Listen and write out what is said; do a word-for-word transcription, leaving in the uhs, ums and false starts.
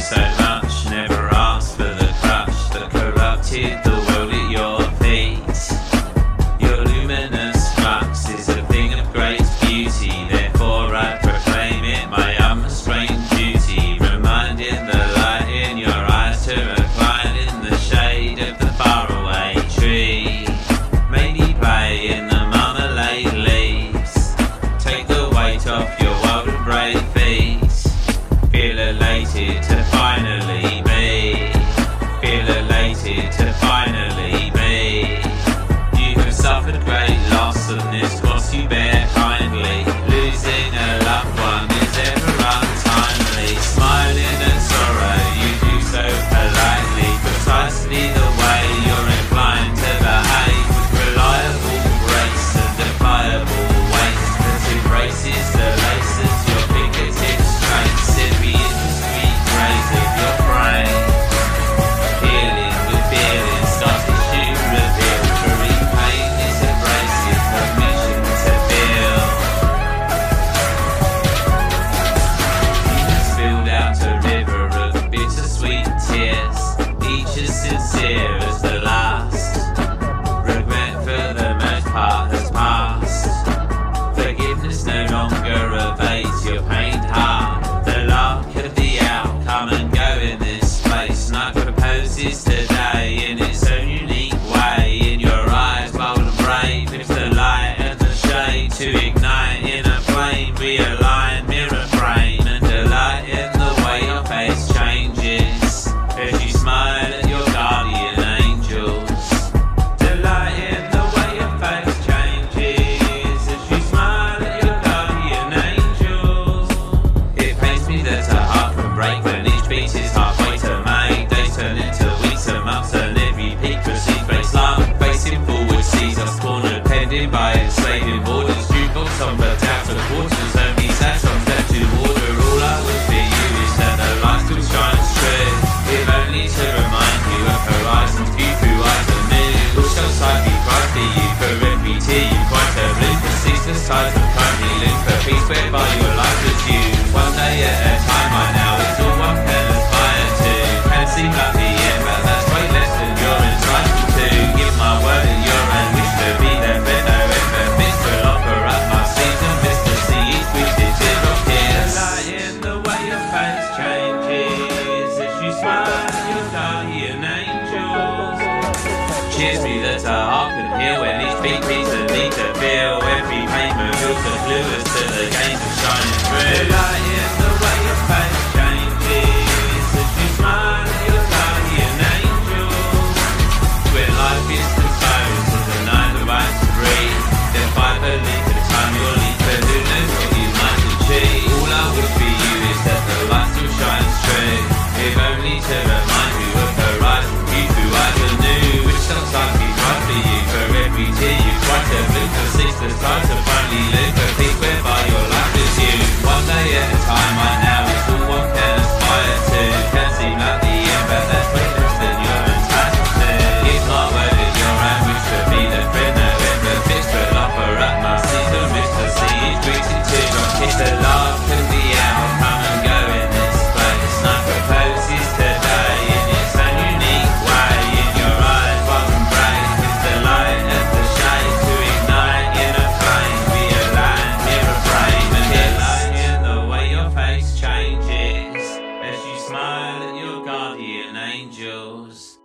so much, never asked for the crush that corrupted the world at your feet. Your luminous flux is a thing of great beauty, therefore I proclaim it my unrestrained duty, reminding the light in your eyes to recline in the shade of the faraway tree. Maybe play in the marmalade leaves, take the weight off your wild and brave feet. Feel elated to finally be, feel elated to finally be. You have suffered great loss, and this cost you bear kindly. Losing a loved one is ever untimely. Smiling at sorrow, you do so politely, precisely the way you're inclined to behave, with reliable grace and defiable waste that embraces the laces your fingertips trace. Every indiscreet grace of your brain, healing with feeling, scar tissue reveal. Free pain is abrasive, permission to feel. You have spilled out a river of bittersweet tears, each as sincere as the last. Regret for the most part has passed. Forgiveness no longer evades your pained heart. The lark of the owl come and go in this place. Night proposes today in its own unique way. In your eyes, bold and brave, it's the light and the shade to ignite in a flame. Realign, mirror frame, and delight in the way your face changes as you smile at your guardian angels. Delight in the way your face changes as you smile at your guardian angels. It pains me that a heart can break when each beat is halfway to make. Days turn into weeks and months, and every peak proceeds face long. Facing forward sees us cornered, pending by enslaving borders. Jukebox on but out of quarters, only sad songs left to order. All I would for you is that the light still shines true, if only to remind you of horizons viewed through eyes of new. All shall side be bright for you, for every tear you quite a blue. For ceaseless ties of kindly live, for peace whereby your life is you. One day at a time I now is all one can aspire to. Can seem like the end, but that's way less than you're entitled to. Give my word at your own, wish to be there, but no effort. Miss will offer up my season, miss to see each weekly teardrop tears. Delight in the way your face changes as you smile at your guardian angels. Cheers me that our heart can heal when each beat beats a need to feel. Every pain reveals the clue as to the game of shining through. Delight in the way your face changes as you smile at your guardian angels. When life is disposed of the night that wants to breathe, then fight the leap of the time you'll leap, but who knows what you might achieve. All I wish for you is that the light still shines true, if only to remind you of the horizon view through eyes anew. Which sometimes be right for you, for every tear you try to blue, for ceaseless time to finally live, for peace whereby your life is you. One day at a time right now is all one can aspire to. Can seem like the end, but that's way less than you're entitled to. Give my word at your own, wish to be the friend that ever fits, but offer up my season, wish to see each greeting teardrop kiss. The lark and the owl come and go in this place. Night proposes today in its own unique way. In your eyes, wild and brave, it's the light and the shade to ignite in a flame. Realign, mirror frame, and delight in the way your face changes as you smile at your guardian angels.